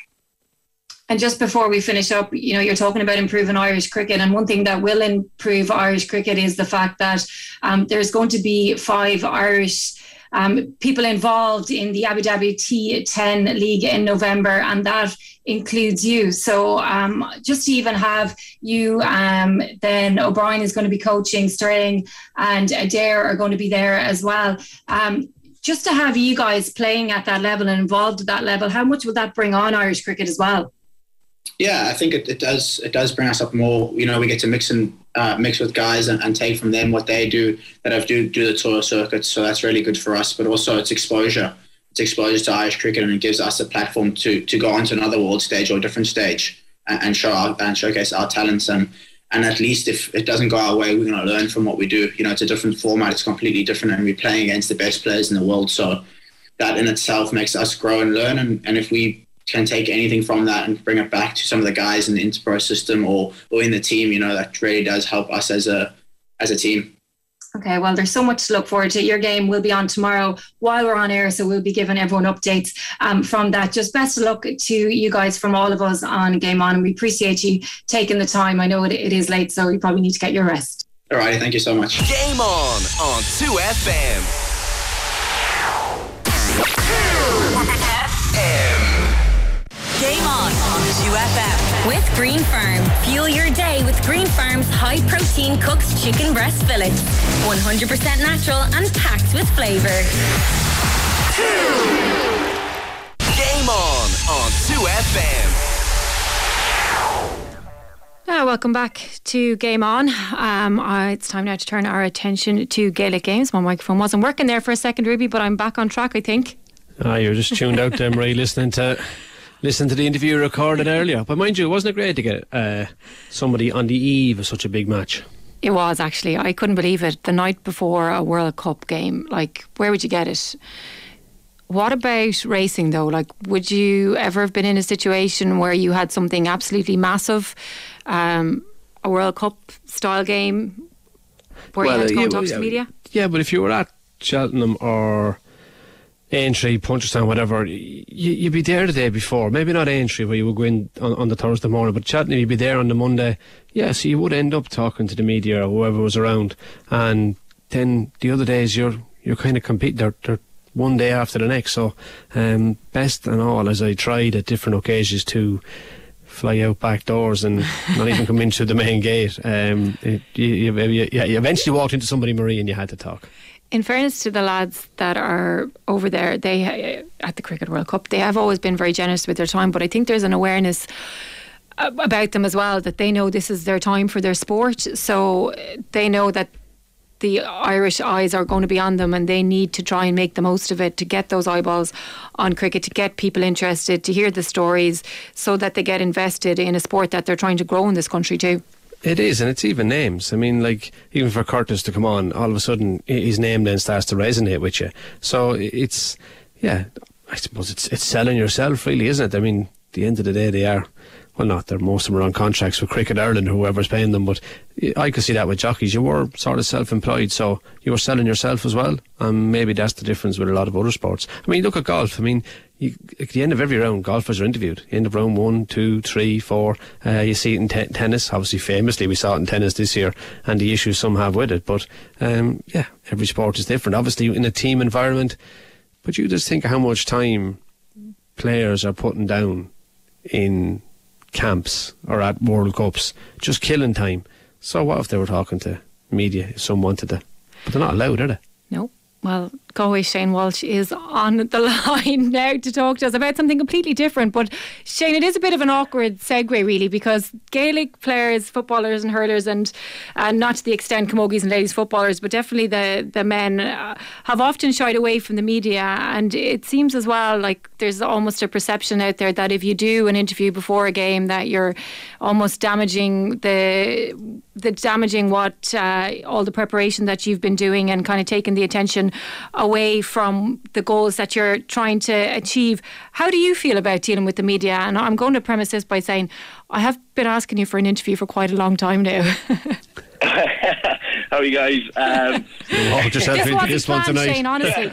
And just before we finish up, you're talking about improving Irish cricket. And one thing that will improve Irish cricket is the fact that there's going to be 5 Irish people involved in the Abu Dhabi T10 League in November, and that includes you. So just to even have you, then O'Brien is going to be coaching, Sterling and Adair are going to be there as well. Just to have you guys playing at that level and involved at that level, how much would that bring on Irish cricket as well? Yeah, I think it does bring us up more. We get to mix with guys and take from them what they do that have do the tour circuits. So that's really good for us. But also it's exposure. It's exposure to Irish cricket, and it gives us a platform to go on to another world stage or a different stage and showcase our talents. And at least if it doesn't go our way, we're going to learn from what we do. It's a different format. It's completely different, and we're playing against the best players in the world. So that in itself makes us grow and learn. And if we can take anything from that and bring it back to some of the guys in the Interpro system or in the team, that really does help us as a team. Okay, well, there's so much to look forward to. Your game will be on tomorrow while we're on air, so we'll be giving everyone updates from that. Just best of luck to you guys from all of us on Game On, and we appreciate you taking the time. I know it is late, so you probably need to get your rest. All right, thank you so much. Game On 2FM. Game On 2FM with Green Farm. Fuel your day with Green Farm's high protein cooked chicken breast fillets. 100% natural and packed with flavour. Game On 2FM. Welcome back to Game On. It's time now to turn our attention to Gaelic games. My microphone wasn't working there for a second, Ruby, but I'm back on track, I think. You're just tuned out there, Marie, listening to the interview you recorded earlier. But mind you, wasn't it great to get somebody on the eve of such a big match? It was, actually. I couldn't believe it. The night before a World Cup game, like, where would you get it? What about racing, though? Like, would you ever have been in a situation where you had something absolutely massive, a World Cup style game, where you had to go and talk to the media? Yeah, but if you were at Cheltenham or Aintree, Punchestown, whatever, you'd be there the day before. Maybe not Aintree, where you would go in on the Thursday morning, but Cheltenham, you'd be there on the Monday. Yeah, so you would end up talking to the media or whoever was around, and then the other days you're kind of competing. They're one day after the next. So best and all, as I tried at different occasions to fly out back doors and not even come in through the main gate, you eventually walked into somebody, Marie, and you had to talk. In fairness to the lads that are over there, they at the Cricket World Cup, they have always been very generous with their time, but I think there's an awareness about them as well, that they know this is their time for their sport, so they know that the Irish eyes are going to be on them, and they need to try and make the most of it to get those eyeballs on cricket, to get people interested, to hear the stories, so that they get invested in a sport that they're trying to grow in this country too. It is, and it's even names. I mean, like, even for Curtis to come on, all of a sudden his name then starts to resonate with you. So it's, yeah, I suppose it's selling yourself, really, isn't it? I mean, at the end of the day, they are, well, not, most of them are on contracts with Cricket Ireland or whoever's paying them, but I could see that with jockeys. You were sort of self-employed, so you were selling yourself as well, and maybe that's the difference with a lot of other sports. I mean, look at golf. I mean, at the end of every round, golfers are interviewed. End of round 1, 2, 3, 4. You see it in tennis. Obviously, famously, we saw it in tennis this year, and the issues some have with it. But yeah, every sport is different. Obviously, in a team environment. But you just think of how much time players are putting down in camps or at World Cups, just killing time. So what if they were talking to media if some wanted to? But they're not allowed, are they? No. Well, Galway Shane Walsh is on the line now to talk to us about something completely different. But Shane, it is a bit of an awkward segue, really, because Gaelic players, footballers and hurlers, and not to the extent camogies and ladies footballers, but definitely the men have often shied away from the media. And it seems as well like there's almost a perception out there that if you do an interview before a game, that you're almost damaging damaging what all the preparation that you've been doing, and kind of taking the attention away from the goals that you're trying to achieve. How do you feel about dealing with the media? And I'm going to premise this by saying I have been asking you for an interview for quite a long time now. How are you guys? Just this one tonight, Shane, honestly.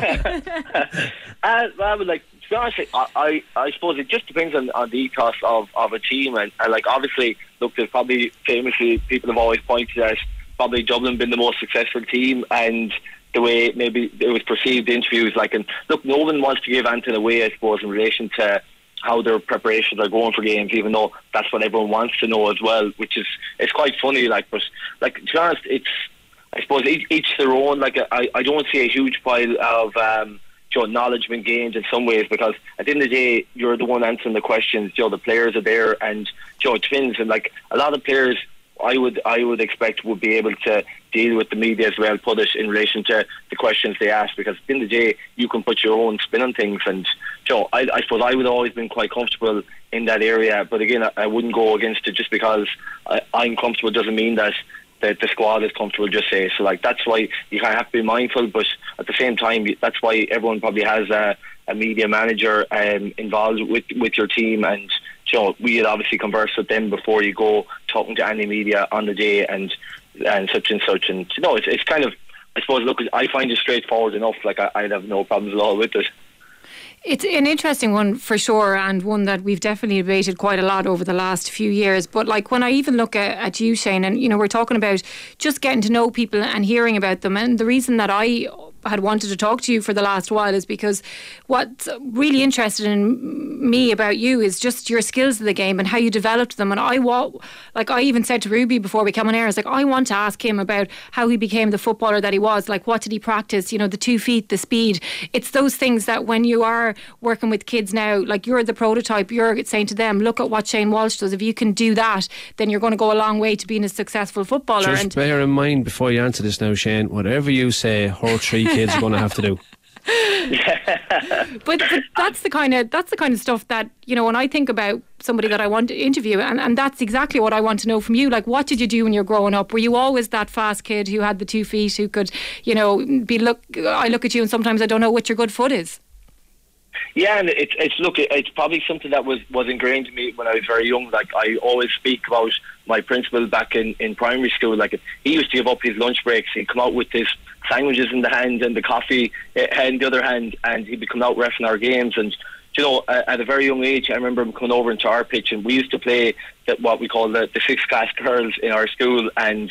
Like, to be honest, I suppose it just depends on the ethos of a team, and like, obviously, look, there's probably famously people have always pointed at probably Dublin being the most successful team, and the way maybe it was perceived in interviews, like, and look, no one wants to give anything away, I suppose, in relation to how their preparations are going for games, even though that's what everyone wants to know as well, which is, it's quite funny, like, but like, to be honest, it's, I suppose each their own. Like, I don't see a huge pile of knowledge being gained in some ways, because at the end of the day, you're the one answering the questions. The players are there, and it depends. And like, a lot of players, I would expect would be able to deal with the media as well, put it in relation to the questions they ask, because at the end of the day, you can put your own spin on things. And I suppose I would have always been quite comfortable in that area, but again, I wouldn't go against it just because I'm comfortable doesn't mean that the squad is comfortable, just say. So like, that's why you kind of have to be mindful, but at the same time, that's why everyone probably has a media manager involved with your team, and we had obviously conversed with them before you go talking to any media on the day, and such and such. And it's kind of I suppose, look, I find it straightforward enough. Like, I'd have no problems at all with it. It's an interesting one for sure, and one that we've definitely debated quite a lot over the last few years. But like, when I even look at you, Shane, and we're talking about just getting to know people and hearing about them, and the reason that I had wanted to talk to you for the last while is because what's really interested in me about you is just your skills of the game and how you developed them. And I even said to Ruby before we came on air, I was like, I want to ask him about how he became the footballer that he was. Like, what did he practice? The 2 feet, the speed. It's those things that when you are working with kids now, like, you're the prototype, you're saying to them, look at what Shane Walsh does. If you can do that, then you're going to go a long way to being a successful footballer. Just bear in mind before you answer this now, Shane, whatever you say, her 3 kids are going to have to do. but that's the kind of stuff that, when I think about somebody that I want to interview, and that's exactly what I want to know from you. Like, what did you do when you were growing up? Were you always that fast kid who had the 2 feet, who could, I look at you and sometimes I don't know what your good foot is? Yeah, and it's probably something that was ingrained in me when I was very young. Like, I always speak about my principal back in primary school. Like, he used to give up his lunch breaks. He'd come out with his sandwiches in the hand and the coffee in the other hand, and he'd be coming out reffing our games. And at a very young age, I remember him coming over into our pitch, and we used to play what we call the 6th class girls in our school. And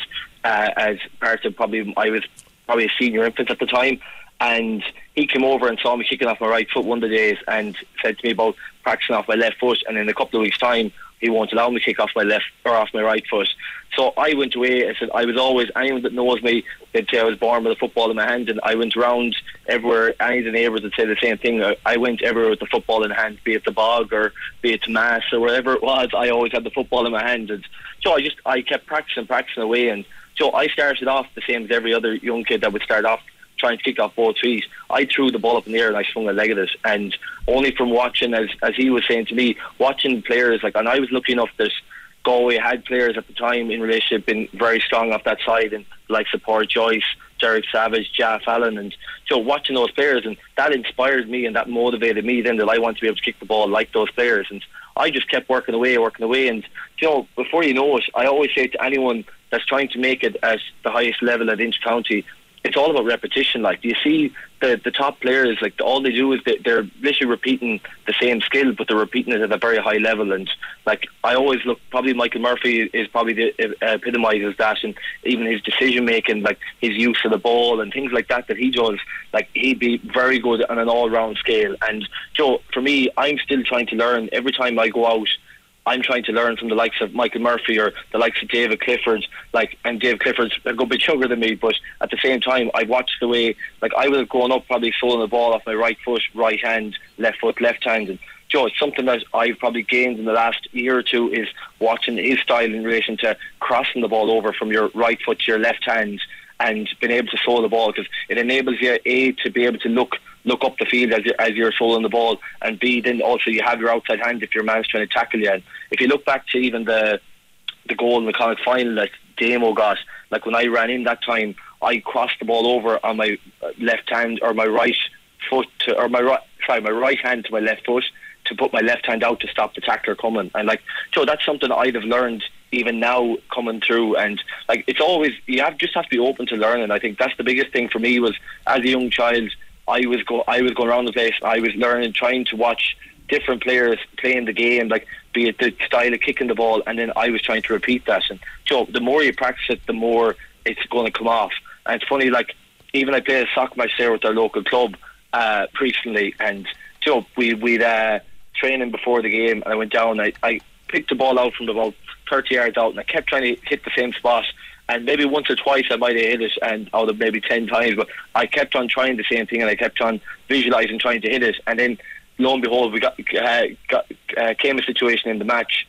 as part of I was probably a senior infant at the time. And he came over and saw me kicking off my right foot one of the days and said to me about practicing off my left foot, and in a couple of weeks' time he won't allow me to kick off my left or off my right foot. So I went away. I said, I was always, anyone that knows me, they'd say I was born with a football in my hand, and I went around everywhere. Any of the neighbours would say the same thing. I went everywhere with the football in hand, be it the bog or be it to mass or wherever it was. I always had the football in my hand, and so I kept practicing away. And so I started off the same as every other young kid that would start off trying to kick off both feet. I threw the ball up in the air and I swung a leg at it, and only from watching, as he was saying to me, watching players, like, and I was lucky enough that Galway had players at the time in relationship been very strong off that side, and like Paul Joyce, Derek Savage, Jaff Allen, and so watching those players, and that inspired me and that motivated me then that I want to be able to kick the ball like those players. And I just kept working away, and before you know it, I always say to anyone that's trying to make it at the highest level at Inter-County, it's all about repetition. Like, you see the top players, like, all they do is they're literally repeating the same skill, but they're repeating it at a very high level. And like, I always look, probably Michael Murphy is probably the epitomises that, and even his decision making, like his use of the ball and things like that he does, like, he'd be very good on an all round scale. And for me, I'm still trying to learn. Every time I go out, I'm trying to learn from the likes of Michael Murphy or the likes of David Clifford. And Dave Clifford's a good bit younger than me, but at the same time, I watched the way, like, I would have grown up probably throwing the ball off my right foot, right hand, left foot, left hand. And it's something that I've probably gained in the last year or two, is watching his style in relation to crossing the ball over from your right foot to your left hand and being able to throw the ball, because it enables you, A, to be able to look up the field as you're throwing the ball, and B, then also you have your outside hand if your man's trying to tackle you. And if you look back to even the goal in the Connacht final that Damo got, like, when I ran in that time, I crossed the ball over on my left hand or my right foot my right hand to my left foot to put my left hand out to stop the tackler coming. And like, that's something I'd have learned even now coming through. And like, it's always, just have to be open to learning. I think that's the biggest thing for me, was as a young child, I was going around the place, I was learning, trying to watch different players playing the game, like, be it the style of kicking the ball, and then I was trying to repeat that. And the more you practice it, the more it's going to come off. And it's funny, like, even I played a soccer match there with our local club recently, and we'd training before the game, and I went down, I picked the ball out from about 30 yards out, and I kept trying to hit the same spot, and maybe once or twice I might have hit it, and out of maybe 10 times, but I kept on trying the same thing, and I kept on visualising trying to hit it. And then lo and behold, we came a situation in the match,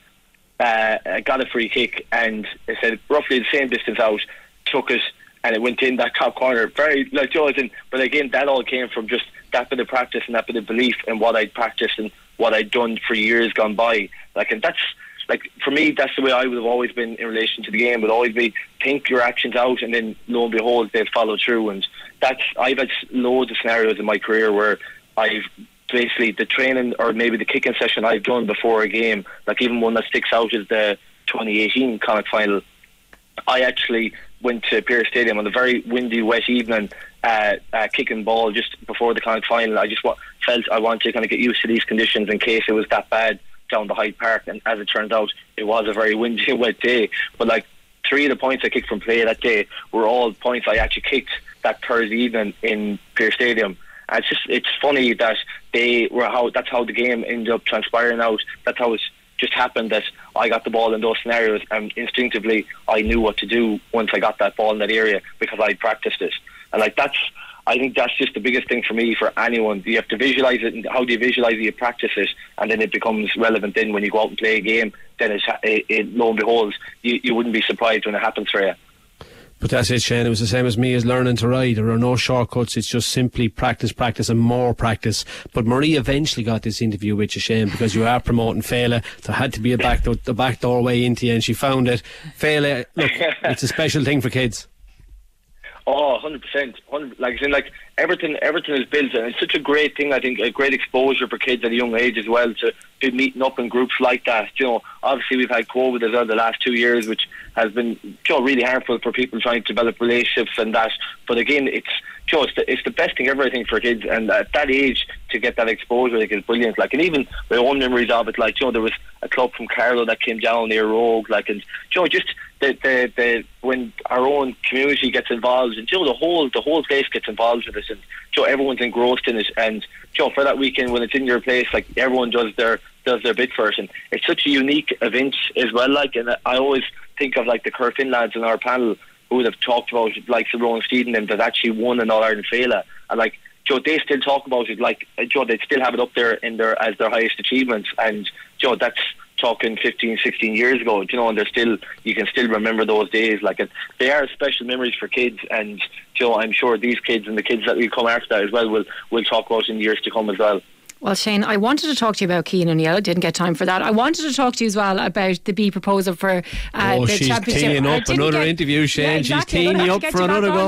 got a free kick, and they said roughly the same distance out, took it, and it went in that top corner. Very, like, but again, that all came from just that bit of practice and that bit of belief in what I'd practiced and what I'd done for years gone by. Like, and that's, like, for me, that's the way I would have always been in relation to the game. Would always be, think your actions out, and then lo and behold, they'll follow through. And I've had loads of scenarios in my career where I've basically, the training or maybe the kicking session I've done before a game, like even one that sticks out is the 2018 Connacht final. I actually went to Pearse Stadium on a very windy, wet evening, kicking ball just before the Connacht final. I just felt I wanted to kind of get used to these conditions in case it was that bad down the Hyde Park. And as it turned out, it was a very windy, wet day. But like 3 of the points I kicked from play that day were all points I actually kicked that Thursday evening in Pearse Stadium. And it's funny that that's how the game ended up transpiring out. That's how it's just happened, that I got the ball in those scenarios, and instinctively I knew what to do once I got that ball in that area because I practiced it. And like I think that's just the biggest thing for me, for anyone. You have to visualise it, and how do you visualise it? You practice it, and then it becomes relevant. Then when you go out and play a game, then lo and behold, you wouldn't be surprised when it happens for you. But that's it, Shane. It was the same as me as learning to ride. There are no shortcuts. It's just simply practice, and more practice. But Marie eventually got this interview with you, Shane, because you are promoting Fela. There had to be the back doorway into you, and she found it. Fela, look, it's a special thing for kids. Oh, 100%. Like everything is built, and it's such a great thing. I think a great exposure for kids at a young age as well, to be meeting up in groups like that. You know, obviously we've had COVID as well the last 2 years, which has been, you know, really harmful for people trying to develop relationships and that. But again, it's the best thing ever, I think, for kids, and at that age to get that exposure, I think, is brilliant. Like, and even my own memories of it, like, you know, there was a club from Carlow that came down near Rogue, like, and you know, just the when our own community gets involved, and you know, the whole place gets involved with it, and you know, everyone's engrossed in it, and you know, for that weekend when it's in your place, like, everyone does their bit for it, and it's such a unique event as well. Like, and I always think of like the Kerfin lads in our panel who would have talked about it, like the Rowan Steeden that actually won an All-Ireland Fela, and like, Joe, they still talk about it, like, Joe, they still have it up there as their highest achievements, and Joe, that's talking 15, 16 years ago, you know, and you can still remember those days. Like, they are special memories for kids, and Joe, I'm sure these kids and the kids that will come after that as well will talk about in years to come as well. Well, Shane, I wanted to talk to you about Cian O'Neill. Didn't get time for that. I wanted to talk to you as well about the B proposal for the she's championship. Teeing up another interview, Shane. Yeah, exactly. She's teeing you up for another goal.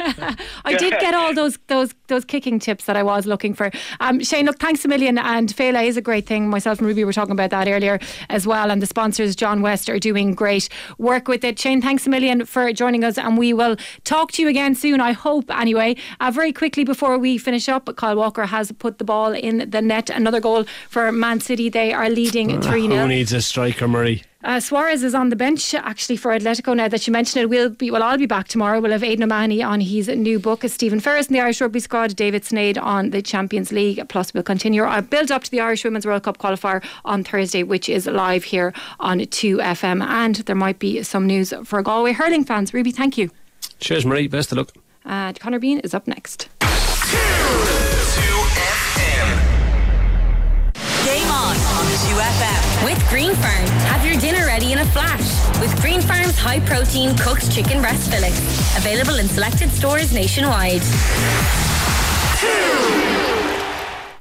I did get all those kicking tips that I was looking for. Shane, look, thanks a million. And Fela is a great thing. Myself and Ruby were talking about that earlier as well. And the sponsors, John West, are doing great work with it. Shane, thanks a million for joining us, and we will talk to you again soon, I hope, anyway. Very quickly before we finish up, Kyle Walker has put the ball in the net. Another goal for Man City. They are leading 3-0. Who needs a striker, Murray? Suarez is on the bench actually for Atletico now that you mentioned it. I'll be back tomorrow. We'll have Aidan O'Mahony on his new book, Stephen Ferris in the Irish rugby squad, David Sneyd on the Champions League. Plus we'll continue our build up to the Irish Women's World Cup qualifier on Thursday, which is live here on 2FM, and there might be some news for Galway hurling fans. Ruby, thank you. Cheers, Marie, best of luck. Conor Bean is up next. 2FM. Game on 2FM with Green Farm. Have your dinner ready in a flash with Green Farm's high protein cooked chicken breast fillets. Available in selected stores nationwide. 2